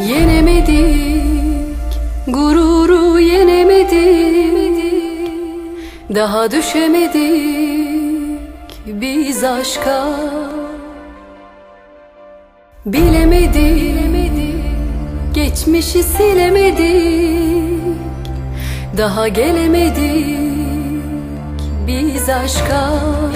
Yenemedik, gururu yenemedik, daha düşemedik biz aşka. Bilemedik, geçmişi silemedik, daha gelemedik biz aşka.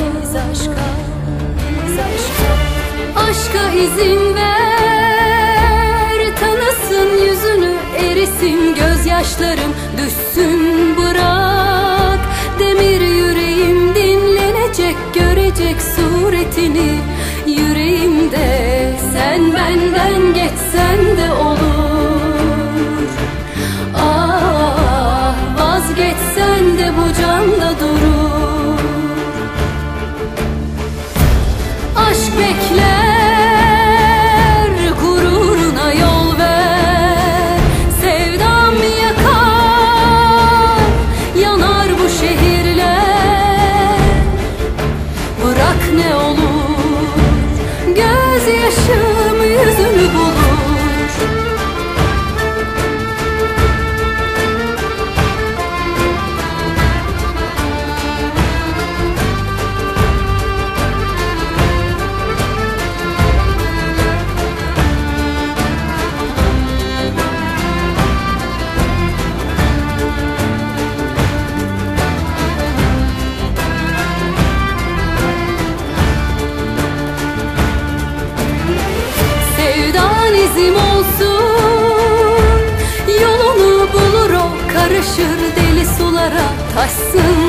Aşka izin ver, tanısın yüzünü, erisin gözyaşlarım, düşsün bırak. Demir yüreğim dinlenecek, görecek suretini yüreğimde. Sen benden geçsen de olur, ah vazgeçsen de bu canda durur. Aşk bekler, gururuna yol ver. Sevdam yakar, yanar bu şehirler. Bırak ne olur, gözyaşım yüzünü bulur. İzim olsun, yolunu bulur o, karışır deli sulara, taşsın